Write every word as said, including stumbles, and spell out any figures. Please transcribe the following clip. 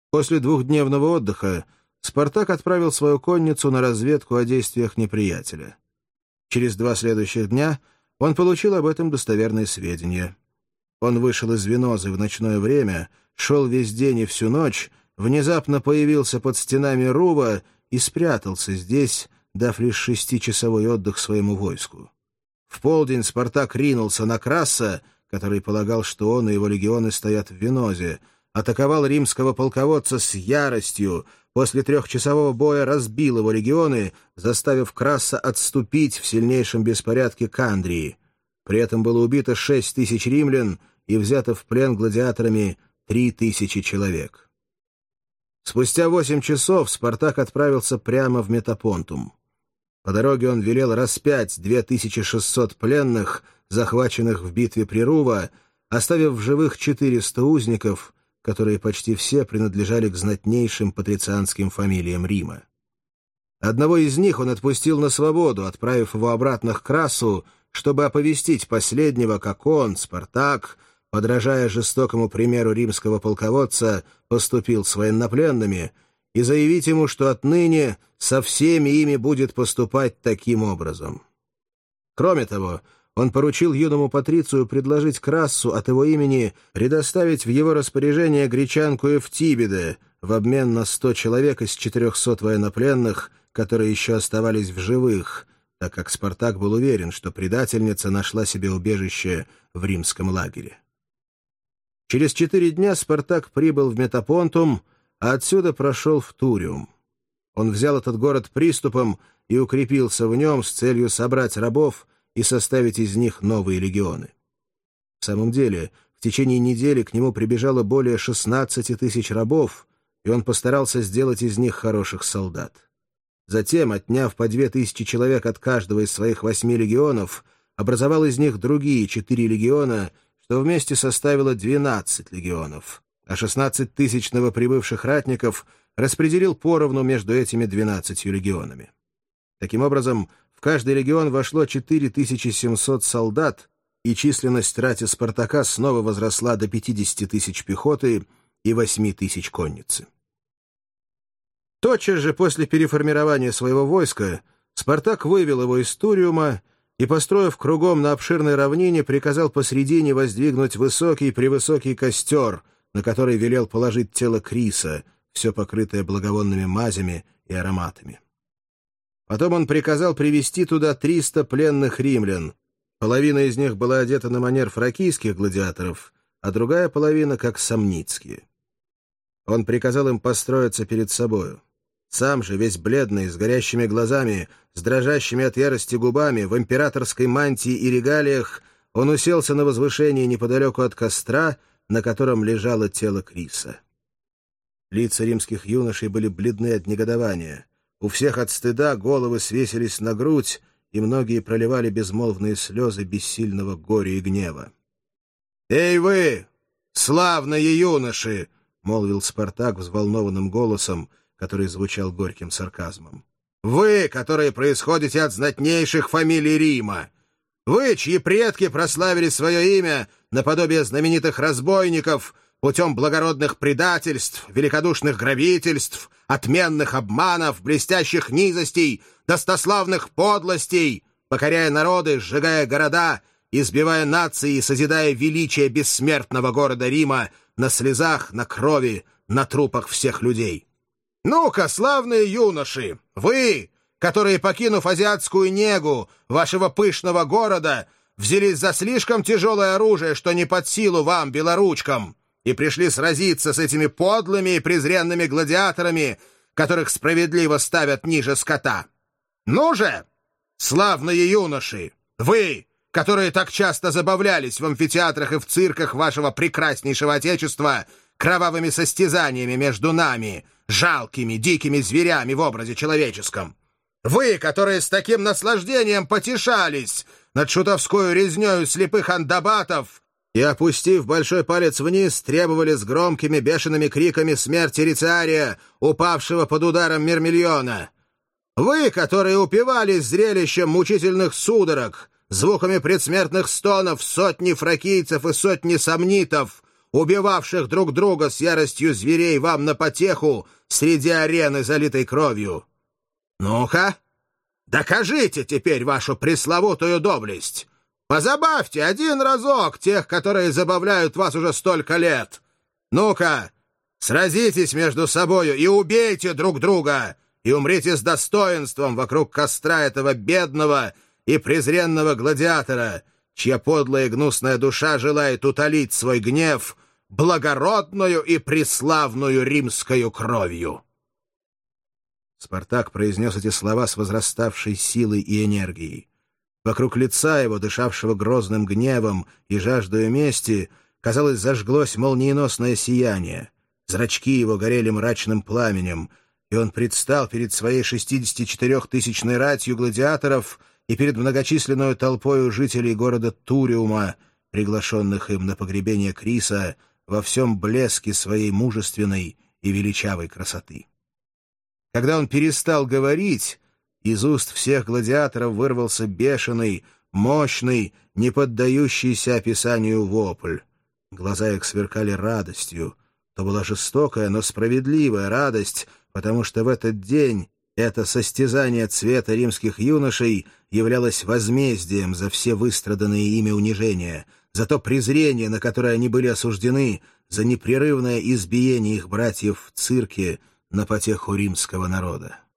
После двухдневного отдыха Спартак отправил свою конницу на разведку о действиях неприятеля. Через два следующих дня он получил об этом достоверные сведения. Он вышел из Венозы в ночное время, шел весь день и всю ночь, внезапно появился под стенами Рува и спрятался здесь, дав лишь шестичасовой отдых своему войску. В полдень Спартак ринулся на Краса, который полагал, что он и его легионы стоят в Венозе, атаковал римского полководца с яростью, после трехчасового боя разбил его легионы, заставив Краса отступить в сильнейшем беспорядке к Андрии. При этом было убито шесть тысяч римлян и взято в плен гладиаторами три тысячи человек. Спустя восемь часов Спартак отправился прямо в Метапонтум. По дороге он велел распять две тысячи шестьсот пленных, захваченных в битве при Рува, оставив в живых четыреста узников, которые почти все принадлежали к знатнейшим патрицианским фамилиям Рима. Одного из них он отпустил на свободу, отправив его обратно к Красу, чтобы оповестить последнего, как он, Спартак, подражая жестокому примеру римского полководца, поступил с военнопленными, и заявить ему, что отныне со всеми ими будет поступать таким образом. Кроме того, он поручил юному патрицию предложить Крассу от его имени предоставить в его распоряжение гречанку Эфтибиде в обмен на сто человек из четырехсот военнопленных, которые еще оставались в живых, так как Спартак был уверен, что предательница нашла себе убежище в римском лагере. Через четыре дня Спартак прибыл в Метапонтум, а отсюда прошел в Туриум. Он взял этот город приступом и укрепился в нем с целью собрать рабов и составить из них новые легионы. В самом деле, в течение недели к нему прибежало более шестнадцати тысяч рабов, и он постарался сделать из них хороших солдат. Затем, отняв по две тысячи человек от каждого из своих восьми легионов, образовал из них другие четыре легиона, что вместе составило двенадцать легионов, а шестнадцать тысяч новоприбывших ратников распределил поровну между этими двенадцатью легионами. Таким образом, в каждый легион вошло четыре тысячи семьсот солдат, и численность рати Спартака снова возросла до пятидесяти тысяч пехоты и восьми тысяч конницы. Тотчас же после переформирования своего войска Спартак вывел его из Туриума и, построив кругом на обширной равнине, приказал посредине воздвигнуть высокий-превысокий костер, на который велел положить тело Криса, все покрытое благовонными мазями и ароматами. Потом он приказал привести туда триста пленных римлян. Половина из них была одета на манер фракийских гладиаторов, а другая половина — как самницкие. Он приказал им построиться перед собою. Сам же, весь бледный, с горящими глазами, с дрожащими от ярости губами, в императорской мантии и регалиях, он уселся на возвышении неподалеку от костра, на котором лежало тело Криса. Лица римских юношей были бледны от негодования. У всех от стыда головы свесились на грудь, и многие проливали безмолвные слезы бессильного горя и гнева. «Эй вы, славные юноши!» — молвил Спартак взволнованным голосом, который звучал горьким сарказмом. «Вы, которые происходите от знатнейших фамилий Рима! Вы, чьи предки прославили свое имя наподобие знаменитых разбойников путем благородных предательств, великодушных грабительств, отменных обманов, блестящих низостей, достославных подлостей, покоряя народы, сжигая города, избивая нации и созидая величие бессмертного города Рима на слезах, на крови, на трупах всех людей. Ну-ка, славные юноши, вы, которые, покинув азиатскую негу вашего пышного города, взялись за слишком тяжелое оружие, что не под силу вам, белоручкам, и пришли сразиться с этими подлыми и презренными гладиаторами, которых справедливо ставят ниже скота. Ну же, славные юноши, вы, которые так часто забавлялись в амфитеатрах и в цирках вашего прекраснейшего Отечества кровавыми состязаниями между нами, жалкими, дикими зверями в образе человеческом. Вы, которые с таким наслаждением потешались над шутовскую резнёю слепых андабатов и, опустив большой палец вниз, требовали с громкими бешеными криками смерти Рициария, упавшего под ударом Мирмильона. Вы, которые упивались зрелищем мучительных судорог, звуками предсмертных стонов сотни фракийцев и сотни сомнитов, убивавших друг друга с яростью зверей вам на потеху среди арены, залитой кровью. Ну-ка, докажите теперь вашу пресловутую доблесть. Позабавьте один разок тех, которые забавляют вас уже столько лет. Ну-ка, сразитесь между собою и убейте друг друга, и умрите с достоинством вокруг костра этого бедного и презренного гладиатора, чья подлая и гнусная душа желает утолить свой гнев благородную и преславную римскою кровью». Спартак произнес эти слова с возраставшей силой и энергией. Вокруг лица его, дышавшего грозным гневом и жаждою мести, казалось, зажглось молниеносное сияние. Зрачки его горели мрачным пламенем, и он предстал перед своей шестидесятичетырехтысячной ратью гладиаторов и перед многочисленной толпою жителей города Туриума, приглашенных им на погребение Криса, во всем блеске своей мужественной и величавой красоты. Когда он перестал говорить, из уст всех гладиаторов вырвался бешеный, мощный, не поддающийся описанию вопль. Глаза их сверкали радостью. То была жестокая, но справедливая радость, потому что в этот день это состязание цвета римских юношей являлось возмездием за все выстраданные ими унижения, за то презрение, на которое они были осуждены, за непрерывное избиение их братьев в цирке на потеху римского народа.